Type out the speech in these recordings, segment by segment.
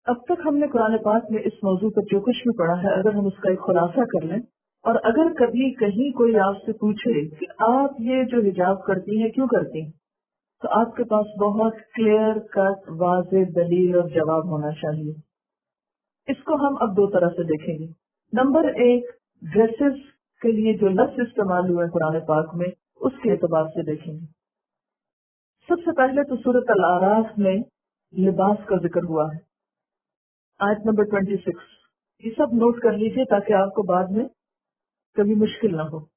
اب تک ہم نے قرآن پاک میں اس موضوع پر جو کچھ بھی پڑھا ہے، اگر ہم اس کا ایک خلاصہ کر لیں، اور اگر کبھی کہیں کوئی آپ سے پوچھے کہ آپ یہ جو حجاب کرتی ہیں کیوں کرتی ہیں، تو آپ کے پاس بہت کلیئر کٹ واضح دلیل اور جواب ہونا چاہیے۔ اس کو ہم اب دو طرح سے دیکھیں گے۔ نمبر ایک، ڈریسز کے لیے جو لفظ استعمال ہوئے قرآن پاک میں، اس کے اعتبار سے دیکھیں گے۔ سب سے پہلے تو سورۃ الاعراف میں لباس کا ذکر ہوا ہے، آیت نمبر 26۔ یہ سب نوٹ کر لیجئے تاکہ آپ کو بعد میں کبھی مشکل نہ ہو۔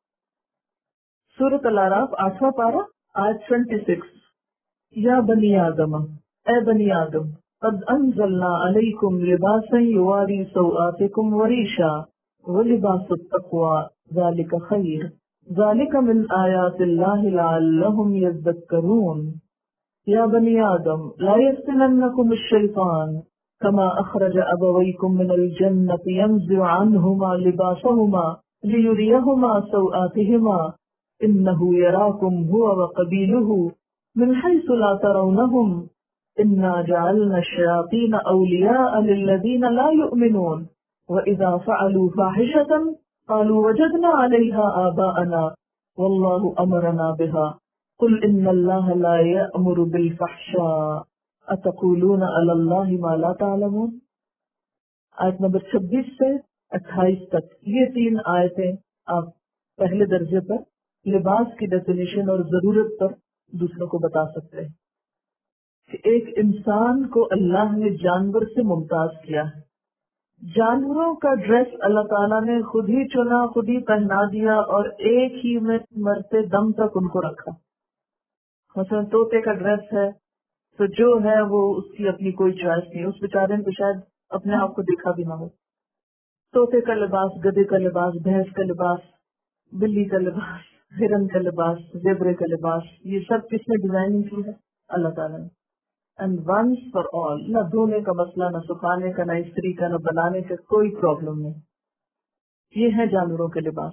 سورۃ الاعراف 8واں پارہ، آیت 26۔ یا بنی آدم، اے بنی آدم، قد انزلنا علیکم لباسا یواری سوآتکم وریشا ولباس التقوی ذالک خیر ذالک من آیات اللہ لعلہم یذکرون۔ یا بنی آدم لا یفتننکم الشیطان کما اخرج ابویکم من الجنۃ ینزع عنہما لباسہما لیریہما سوآتہما انہ یراکم هو وقبیلہ من حیث لا ترونہم انا جعلنا الشیاطین اولیاء للذین لا یؤمنون وَإِذَا فَعَلُوا فَاحِشَةً قَالُوا وَجَدْنَا عَلَيْهَا آبَاءَنَا وَاللَّهُ أَمَرَنَا بِهَا قُلْ إِنَّ اللَّهَ لَا يَأْمُرُ بِالْفَحْشَاءِ أَتَقُولُونَ عَلَى اللَّهِ مَا لَا تَعْلَمُونَ۔ آیت نمبر 26 سے 28 تک یہ 3 آیتیں آپ پہلے درجے پر لباس کی ڈیفینیشن اور ضرورت پر دوسروں کو بتا سکتے ہیں کہ ایک انسان کو اللہ نے جانور سے ممتاز کیا ہے۔ جانوروں کا ڈریس اللہ تعالیٰ نے خود ہی چنا، خود ہی پہنا دیا اور ایک ہی میں مرتے دم تک ان کو رکھا۔ مثلا طوطے کا ڈریس ہے تو جو ہے وہ اس کی اپنی کوئی چوائس نہیں، اس بیچارے نے تو شاید اپنے آپ کو دیکھا بھی نہ ہو۔ طوطے کا لباس، گدھے کا لباس، بھینس کا لباس، بلی کا لباس، ہرن کا لباس، زیبرے کا لباس، یہ سب کس نے ڈیزائننگ کی ہے؟ اللہ تعالیٰ نے۔ اینڈ ونس فار آل، نہ دھونے کا مسئلہ، نہ سکھانے کا، نہ استری کا، نہ بنانے کا، کوئی پرابلم نہیں۔ یہ ہے جانوروں کے لباس،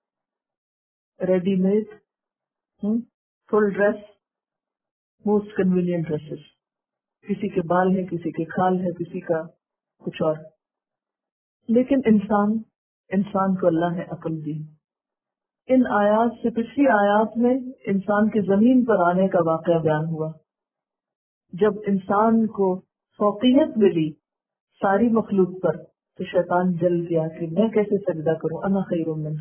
ready made, full dress, most convenient dresses. کسی کے بال ہے، کسی کے کھال ہے، کسی کا کچھ اور۔ لیکن انسان کو اللہ نے عقل دی۔ ان آیات سے پچھلی آیات میں انسان کے زمین پر آنے کا واقعہ بیان ہوا۔ جب انسان کو فوقیت ملی ساری مخلوق پر تو شیطان جل گیا کہ میں کیسے سجدہ کروں، انا خیر منہ۔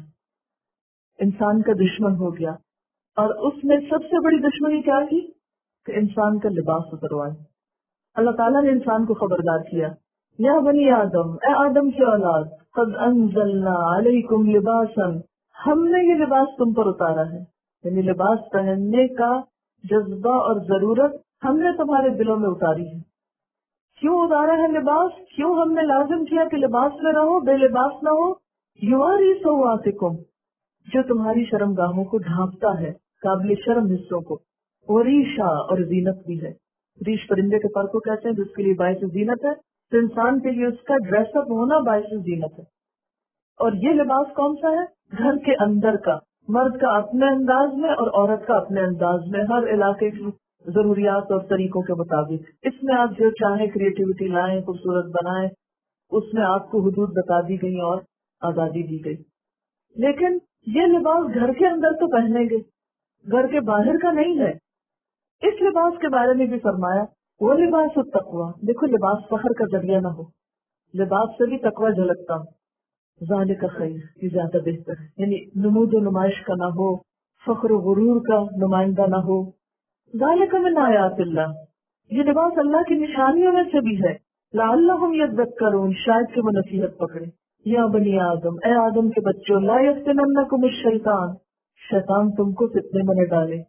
انسان کا دشمن ہو گیا، اور اس نے سب سے بڑی دشمنی کیا کی کہ انسان کا لباس اتروائے۔ اللہ تعالیٰ نے انسان کو خبردار کیا، یا بنی آدم، اے آدم کی اولاد، قد انزلنا علیکم لباسا، ہم نے یہ لباس تم پر اتارا ہے، یعنی لباس پہننے کا جذبہ اور ضرورت ہم نے تمہارے دلوں میں اتاری ہے۔ کیوں اتارا ہے لباس؟ کیوں ہم نے لازم کیا کہ لباس میں رہو، بے لباس نہ ہو؟ یواری سوآتکم، جو تمہاری شرم گاہوں کو ڈھانپتا ہے، قابل شرم حصوں کو، وریشا، اور زینت بھی ہے۔ ریش پرندے کے پر کو کہتے ہیں جس کے لیے باعث زینت ہے، تو انسان کے لیے اس کا ڈریس اپ ہونا باعث زینت ہے۔ اور یہ لباس کون سا ہے؟ گھر کے اندر کا، مرد کا اپنے انداز میں اور عورت کا اپنے انداز میں، ہر علاقے کی ضروریات اور طریقوں کے مطابق۔ اس میں آپ جو چاہیں کریٹیوٹی لائیں، خوبصورت بنائیں، اس میں آپ کو حدود بتا دی گئی اور آزادی دی گئی۔ لیکن یہ لباس گھر کے اندر تو پہنیں گے، گھر کے باہر کا نہیں ہے۔ اس لباس کے بارے میں بھی فرمایا وہ لباس التقوی، دیکھو لباس فخر کا ذریعہ نہ ہو، لباس سے بھی تقوی جھلکتا ہو، ذالک خیر، یہ زیادہ بہتر ہے، یعنی نمود و نمائش کا نہ ہو، فخر و غرور کا نمائندہ نہ ہو۔ ذالک من آیات اللہ، یہ لباس اللہ کی نشانیوں میں سے بھی ہے، لعلہم یذکرون، شاید کہ وہ نصیحت پکڑے۔ یا بنی آدم، اے آدم کے بچوں، لا یفتننکم الشیطان، شیطان تم کو فتنے میں نہ ڈالے۔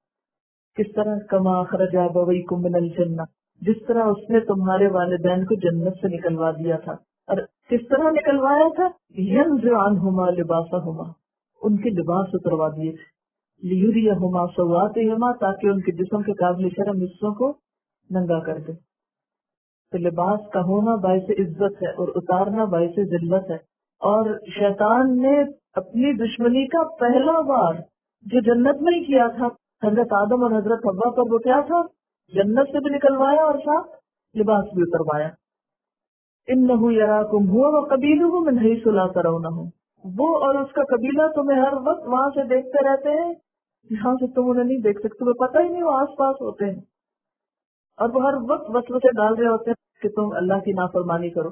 کس طرح؟ کما اخرج ابویکم من الجنہ، جس طرح اس نے تمہارے والدین کو جنت سے نکلوا دیا تھا۔ اور کس طرح نکلوایا تھا؟ ینزع عنہما لباسہما، ان کے لباس اتروا دیے تھے، لیریہما سوآتہما، تاکہ ان کے جسم کے قابل شرم حصوں کو ننگا کر دے۔ تو لباس کا ہونا باعث عزت ہے اور اتارنا باعث ذلت ہے۔ اور شیطان نے اپنی دشمنی کا پہلا وار جو جنت میں ہی کیا تھا حضرت آدم اور حضرت حوا پر، وہ کیا تھا؟ جنت سے بھی نکلوایا اور ساتھ لباس بھی اتروایا۔ इन्नहु यराकुम हुवा व कबीलुहु मिन हैसु ला तरौनहु, वो और उसका कबीला तुम्हें हर वक्त वहां से देखते रहते हैं, यहाँ से तुम उन्हें नहीं देख सकते, तुम्हें पता ही नहीं वो आस पास होते हैं, और वो हर वक्त वसवसे डाल रहे होते हैं कि तुम अल्लाह की नाफरमानी करो।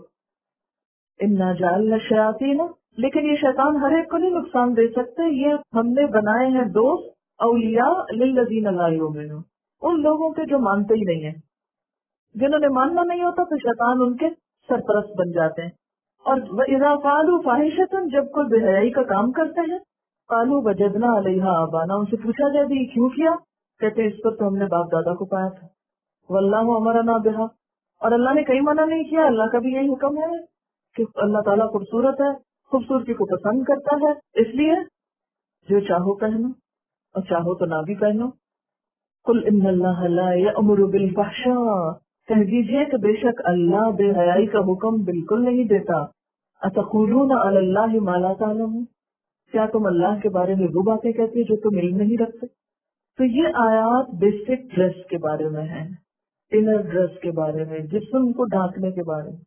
इन्ना जाअलना शयातीन, लेकिन ये शैतान हर एक को नहीं नुकसान दे सकते, ये हमने बनाए हैं दोस्त औलिया लिल्लज़ीना ला युमिनून, उन लोगों के जो मानते ही नहीं है। जिन्होंने मानना नहीं होता तो शैतान उनके सरपरस्त बन जाते हैं। और इज़ा फ़अलू फ़ाहिशतन, जब कोई बेहयाई का काम करते हैं, क़ालू वजदना अलैहा आबाना, उनसे पूछा जाए भी क्यों किया, कहते हैं इस पर तो हमने बाप दादा को पाया था। वल्लाहु अमरना बिहा, और अल्लाह ने कहीं मना नहीं किया, अल्लाह का भी यही हुक्म है कि अल्लाह ताला खूबसूरत है, खूबसूरती को पसंद करता है, इसलिए जो चाहो पहनो और चाहो तो ना भी पहनो। कुल इन्नल्लाह ला यअमुरु बिल फहशा, कह दीजिए कि बेशक अल्लाह बेहयाई का हुक्म बिल्कुल नहीं देता। अतक़ूलूना अलल्लाहि मा ला तालमून, क्या तुम अल्लाह के बारे में वो बातें कहती है जो तुम इल्म नहीं रखते। तो ये आयात बेसिक ड्रेस के बारे में है, इनर ड्रेस के बारे में, जिस्म को ढांकने के बारे में।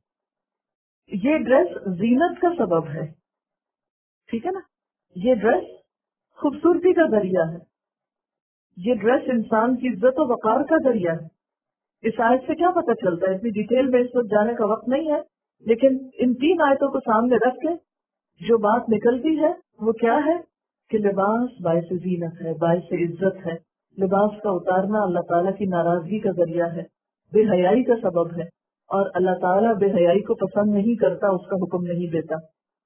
ये ड्रेस जीनत का सबब है, ठीक है ना, ये ड्रेस खूबसूरती का जरिया है, ये ड्रेस इंसान की इज्जत और वकार का जरिया है। इस आयत से क्या पता चलता है, इतनी डिटेल में इस वक्त जाने का वक्त नहीं है, लेकिन इन 3 आयतों को सामने रख के जो बात निकलती है वो क्या है कि लिबास बाइस जीनत है, बाइस इज्जत है। लिबास का उतारना अल्लाह ताला की नाराजगी का जरिया है, बेहयाई का सबब है, और अल्लाह ताला बेहयाई को पसंद नहीं करता, उसका हुक्म नहीं देता।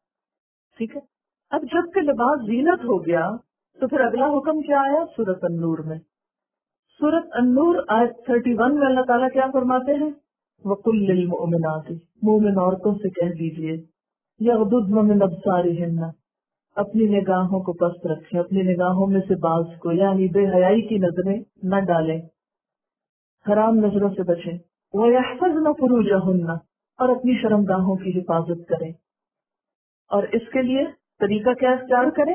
ठीक है, अब जबकि लिबास जीनत हो गया तो फिर अगला हुक्म क्या आया सूरत अन्नूर में। सूरत अन्नूर आयत 31 में अल्लाह ताला क्या फरमाते हैं, वकुल लिल मुमिनाति, मोमिन औरतों से कह दीजिए, यग़दुद्न मिन अब्सारिहिन्ना, अपनी निगाहों को पस्त रखें, अपनी निगाहों में से बाज को, यानी बेहयाई की नजरें न डालें, हराम नजरों से बचें। वयहफ़ज़्न फ़ुरूजहुन्ना, और अपनी शर्मगाहों की हिफाजत करें। और इसके लिए तरीका क्या इख्तियार करें,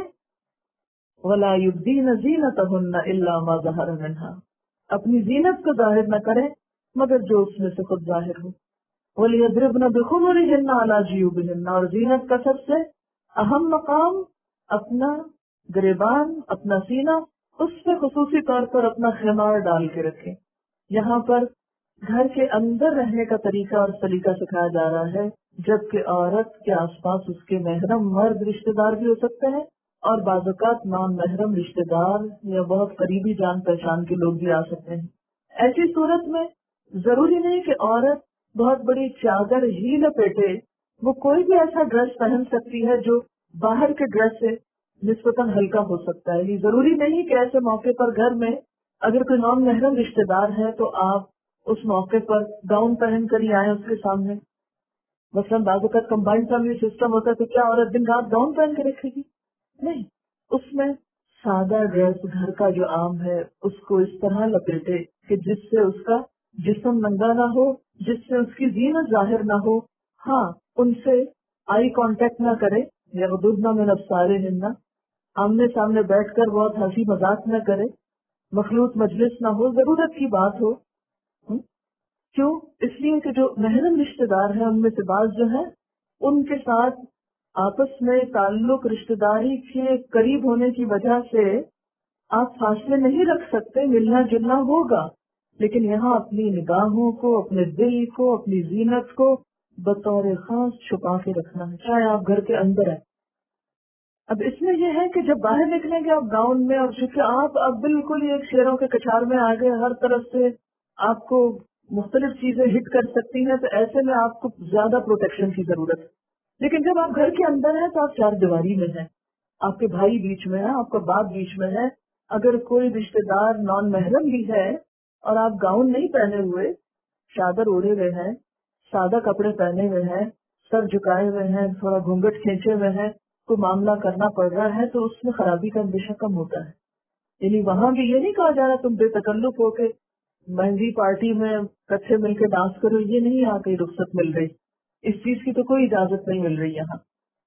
वला युब्दीन ज़ीनतहुन्ना इल्ला मा ज़हर मिन्हा, अपनी जीनत को जाहिर न करें मगर जो उसमें से खुद जाहिर हो। वलियद्रिबन बिखुमुरिहिन्ना अला जुयूबिहिन्ना, और जीनत का सबसे अहम मकाम अपना गिरेबान, अपना सीना, उस पे खुसूसी तौर पर अपना खिमार डाल के रखें। यहाँ पर घर के अंदर रहने का तरीका और सलीका सिखाया जा रहा है, जबकि औरत के आसपास उसके महरम मर्द रिश्तेदार भी हो सकते हैं, और बाज़ात नॉन महरम रिश्तेदार या बहुत करीबी जान पहचान के लोग भी आ सकते हैं। ऐसी सूरत में जरूरी नहीं कि औरत बहुत बड़ी चादर ही लपेटे, वो कोई भी ऐसा ड्रेस पहन सकती है जो बाहर के ड्रेस से निस्बतन हल्का हो सकता है। ये जरूरी नहीं कि ऐसे मौके पर घर में अगर कोई नॉन महरम रिश्तेदार है तो आप उस मौके पर गाउन पहन कर ही आए उसके सामने। मसलन बाज़ात कंबाइंड फैमिली सिस्टम होता है तो क्या औरत दिन रात गाउन पहन के रखेगी? नहीं, उसमें सादा ड्रेस घर का जो आम है उसको इस तरह लपेटे कि जिससे उसका जिस्म नंगा ना हो, जिससे उसकी जीनत जाहिर ना हो। हाँ, उनसे आई कांटेक्ट ना करे, यग़दुद्ना मिन अब्सारिहिन्ना, आमने सामने बैठकर बहुत हंसी मजाक न करे, मखलूत मजलिस ना हो, जरूरत की बात हो। क्यों? इसलिए कि जो महरम रिश्तेदार हैं उनमें से बाज जो है उनके साथ आपस में ताल्लुक रिश्तेदारी के करीब होने की वजह से आप फासले नहीं रख सकते, मिलना जुलना होगा, लेकिन यहाँ अपनी निगाहों को, अपने दिल को, अपनी जीनत को बतौर खास छुपा के रखना है, चाहे आप घर के अंदर है। अब इसमें यह है कि जब बाहर निकलेंगे आप गाउन में, और चूंकि आप अब बिल्कुल ही एक शेरों के कछार में आ गए, हर तरफ से आपको मुख्तलिफ चीजें हिट कर सकती हैं, तो ऐसे में आपको ज्यादा प्रोटेक्शन की जरूरत है। लेकिन जब आप घर के अंदर हैं तो आप चार दीवारी में हैं, आपके भाई बीच में है, आपका बाप बीच में है, अगर कोई रिश्तेदार नॉन महरम भी है और आप गाउन नहीं पहने हुए, चादर ओढ़े हुए हैं, सादा कपड़े पहने हुए हैं, सर झुकाए हुए हैं, थोड़ा घूंघट खींचे हुए हैं, को मामला करना पड़ रहा है तो उसमें खराबी का अंदेशा कम होता है। यानी वहां भी ये नहीं कहा जा रहा तुम बेतकल्लुफ होके मेहंदी पार्टी में इकट्ठे मिलकर डांस करो, ये नहीं यहाँ कहीं रुख्सत मिल रही, इस चीज की तो कोई इजाजत नहीं मिल रही यहाँ।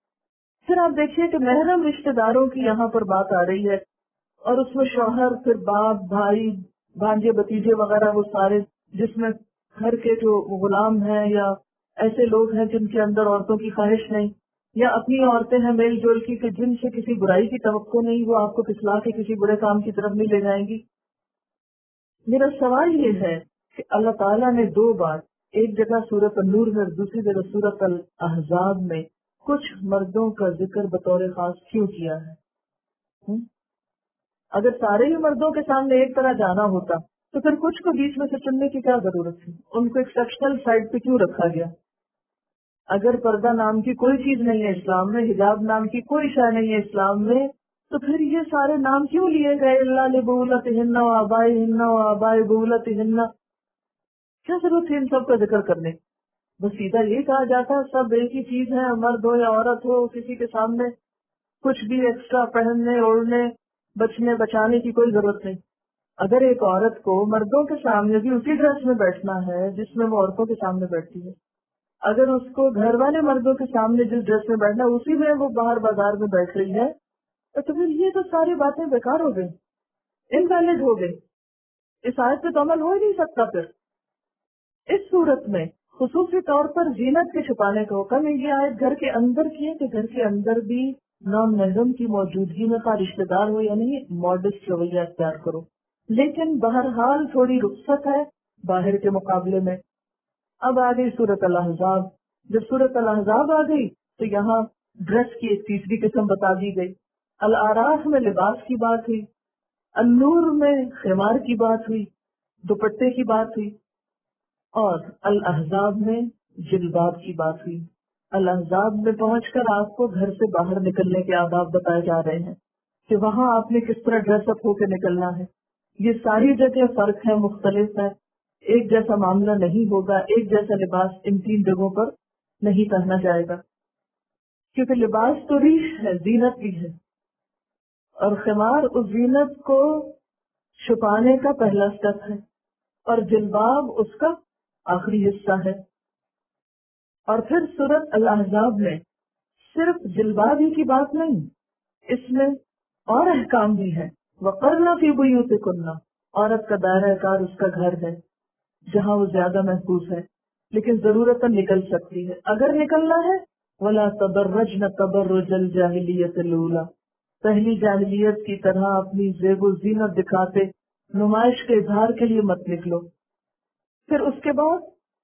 फिर आप देखिए कि महरम रिश्तेदारों की यहाँ पर बात आ रही है, और उसमें शौहर, फिर बाप, भाई, भांजे, भतीजे वगैरह, वो सारे जिसमें घर के जो गुलाम हैं या ایسے لوگ ہیں جن کے اندر عورتوں کی خواہش نہیں، یا اپنی عورتیں ہیں میل جول کی کہ جن سے کسی برائی کی توقع نہیں، وہ آپ کو پھسلا کے کسی برے کام کی طرف نہیں لے جائیں گی۔ میرا سوال یہ ہے کہ اللہ تعالیٰ نے دو بار، ایک جگہ سورۃ النور میں اور دوسری جگہ سورۃ الاحزاب میں کچھ مردوں کا ذکر بطور خاص کیوں کیا ہے؟ اگر سارے ہی مردوں کے سامنے ایک طرح جانا ہوتا تو پھر کچھ کو بیچ میں سے چننے کی کیا ضرورت تھی؟ ان کو ایکسپشنل سائڈ پہ کیوں رکھا گیا؟ اگر پردہ نام کی کوئی چیز نہیں ہے اسلام میں، حجاب نام کی کوئی شے نہیں ہے اسلام میں، تو پھر یہ سارے نام کیوں لیے گئے؟ اللہ لبعولتہن و آبائہن و آباء بعولتہن، کیا ضرورت تھی ان سب کا ذکر کرنے؟ بس سیدھا یہ کہا جاتا سب ایک ہی چیز ہے، مرد ہو یا عورت ہو، کسی کے سامنے کچھ بھی ایکسٹرا پہننے اوڑھنے بچنے بچانے کی کوئی ضرورت نہیں۔ اگر ایک عورت کو مردوں کے سامنے بھی اسی ڈریس میں بیٹھنا ہے جس میں وہ عورتوں کے سامنے بیٹھتی ہے، اگر اس کو گھر والے مردوں کے سامنے جس ڈریس میں بیٹھنا اسی میں وہ باہر بازار میں بیٹھ رہی ہے، تو پھر یہ تو ساری باتیں بیکار ہو گئی، انویلڈ ہو گئی، اس آیت پہ تو عمل ہو ہی نہیں سکتا۔ پھر اس صورت میں خصوصی طور پر زینت کے چھپانے کا حکم ہے۔ یہ آیت گھر کے اندر کی ہے کہ گھر کے اندر بھی نام محرم کی موجودگی میں کا رشتے دار ہو یا نہیں، ماڈسٹ رویہ اختیار کرو، لیکن بہرحال تھوڑی رخصت ہے باہر کے مقابلے میں۔ اب آ گئی سورۃ الاحزاب۔ جب سورۃ الاحزاب آ گئی تو یہاں ڈریس کی ایک تیسری قسم بتا دی گئی۔ الاعراف میں لباس کی بات ہوئی، النور میں خمار کی بات ہوئی، دوپٹے کی بات ہوئی، اور الاحزاب میں جلباب کی بات ہوئی۔ الاحزاب میں پہنچ کر آپ کو گھر سے باہر نکلنے کے آداب بتائے جا رہے ہیں کہ وہاں آپ نے کس طرح ڈریس اپ ہو کے نکلنا ہے۔ یہ ساری جگہ فرق ہے، مختلف ہے، ایک جیسا معاملہ نہیں ہوگا، ایک جیسا لباس ان تین جگہوں پر نہیں پہنا جائے گا، کیونکہ لباس تو ریش ہے، زینت بھی ہے، اور خمار اس زینت کو چھپانے کا پہلا سٹیپ ہے، اور جلباب اس کا آخری حصہ ہے۔ اور پھر سورۃ الاحزاب میں صرف جلباب ہی کی بات نہیں، اس میں اور احکام بھی ہے۔ وقرنا فی بیوتکن، عورت کا دائرہ کار اس کا گھر ہے جہاں وہ زیادہ محفوظ ہے، لیکن ضرورت نکل سکتی ہے۔ اگر نکلنا ہے ولا تبرجن تبرج الجاہلیت الاولی، پہلی جاہلیت کی طرح اپنی زیب و زینت دکھاتے نمائش کے اظہار کے لیے مت نکلو۔ پھر اس کے بعد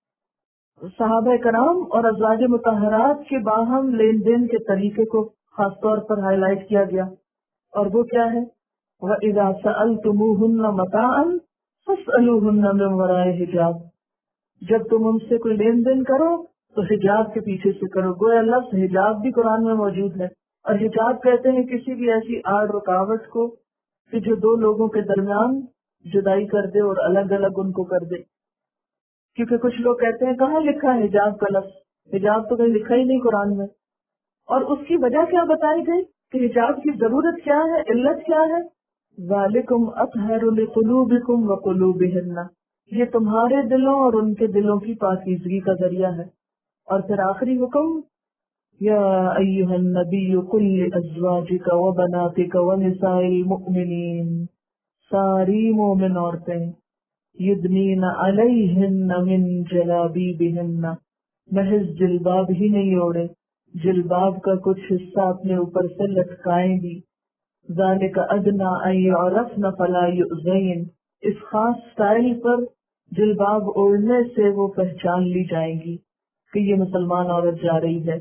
صحابہ کرام اور ازواج مطہرات کے باہم لین دین کے طریقے کو خاص طور پر ہائی لائٹ کیا گیا، اور وہ کیا ہے؟ وَإِذَا سَأَلْتُمُوهُنَّ مَتَاعًا فَاسْأَلُوهُنَّ مِنْ وَرَاءِ حِجَابٍ، جب تم ان سے کوئی لین دین کرو تو حجاب کے پیچھے سے کرو۔ گویا لفظ حجاب بھی قرآن میں موجود ہے، اور حجاب کہتے ہیں کسی بھی ایسی آڑ رکاوٹ کو کہ جو دو لوگوں کے درمیان جدائی کر دے اور الگ الگ ان کو کر دے۔ کیونکہ کچھ لوگ کہتے ہیں کہاں لکھا ہے حجاب کا لفظ، حجاب تو کہیں لکھا ہی نہیں قرآن میں، اور اس کی وجہ کیا بتائی گئی کہ حجاب کی ضرورت کیا ہے، علت کیا ہے؟ ذالکم اطہر لقلوبکم وقلوبہن، یہ تمہارے دلوں اور ان کے دلوں کی پاکیزگی کا ذریعہ ہے۔ اور پھر آخری حکم، یا ایھا النبی قل لازواجک وبناتک ونساء المؤمنین، ساری مومن عورتیں یدنین علیہن من جلابیبہن، محض جلباب ہی نہیں اوڑے، جلباب کا کچھ حصہ اپنے اوپر سے لٹکائیں گی۔ ذالک ادنی ان یعرفن فلا یؤذین، اس خاص سٹائل پر جلباب اوڑھنے سے وہ پہچان لی جائیں گی کہ یہ مسلمان عورت جا رہی ہے۔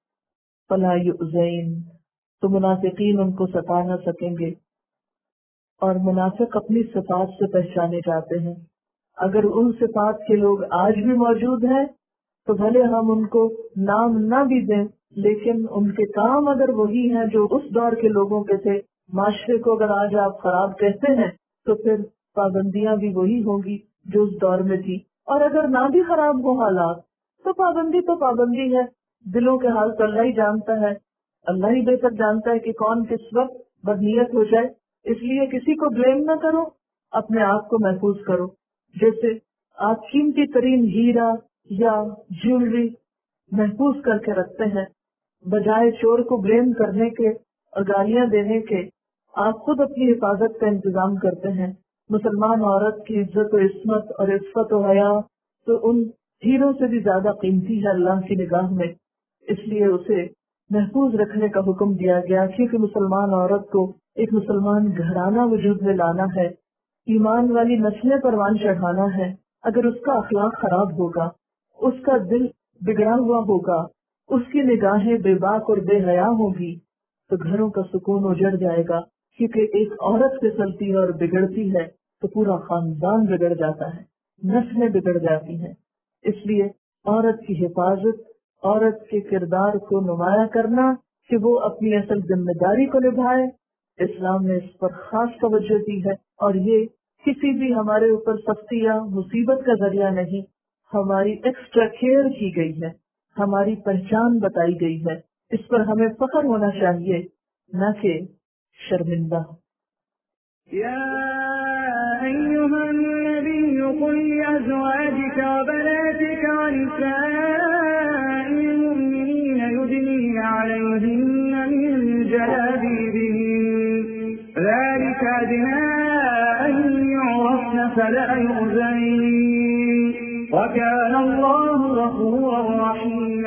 فلا یؤذین، تو منافقین ان کو ستا نہ سکیں گے، اور منافق اپنی صفات سے پہچانے جاتے ہیں۔ اگر ان صفات کے لوگ آج بھی موجود ہیں تو بھلے ہم ان کو نام نہ بھی دیں، لیکن ان کے کام اگر وہی ہیں جو اس دور کے لوگوں کے تھے، معاشرے کو اگر آج آپ خراب کہتے ہیں تو پھر پابندیاں بھی وہی ہوں گی جو اس دور میں تھی، اور اگر نہ بھی خراب ہو حالات تو پابندی ہے۔ دلوں کے حال تو اللہ ہی جانتا ہے، اللہ ہی بہتر جانتا ہے کہ کون کس وقت بدنیت ہو جائے، اس لیے کسی کو بلیم نہ کرو، اپنے آپ کو محفوظ کرو۔ جیسے آپ قیمتی ترین ہیرا یا جیولری محفوظ کر کے رکھتے ہیں، بجائے چور کو بلیم کرنے کے اور گالیاں دینے کے آپ خود اپنی حفاظت کا انتظام کرتے ہیں۔ مسلمان عورت کی عزت و عصمت اور عفت و حیا تو ان ہیروں سے بھی زیادہ قیمتی ہے اللہ کی نگاہ میں، اس لیے اسے محفوظ رکھنے کا حکم دیا گیا، کیونکہ مسلمان عورت کو ایک مسلمان گھرانہ وجود میں لانا ہے، ایمان والی نسلیں پروان چڑھانا ہے۔ اگر اس کا اخلاق خراب ہوگا، اس کا دل بگڑا ہوا ہوگا، اس کی نگاہیں بے باک اور بے حیا ہوگی، تو گھروں کا سکون اجڑ جائے گا، کیونکہ ایک عورت پھسلتی ہے اور بگڑتی ہے تو پورا خاندان بگڑ جاتا ہے، نسلیں بگڑ جاتی ہیں۔ اس لیے عورت کی حفاظت، عورت کے کردار کو نمایاں کرنا کہ وہ اپنی اصل ذمہ داری کو نبھائے، اسلام نے اس پر خاص توجہ دی ہے، اور یہ کسی بھی ہمارے اوپر سختی یا مصیبت کا ذریعہ نہیں، ہماری ایکسٹرا کیئر کی گئی ہے، ہماری پہچان بتائی گئی ہے، اس پر ہمیں فخر ہونا چاہیے، نہ کہ شرمندہ۔ أيها النبي قل لأزواجك وبناتك ونساء المؤمنين يدنين عليهن من جلابيبهن ذلك أدنى أن يعرفن فلا يؤذين وكان الله غفورا رحيما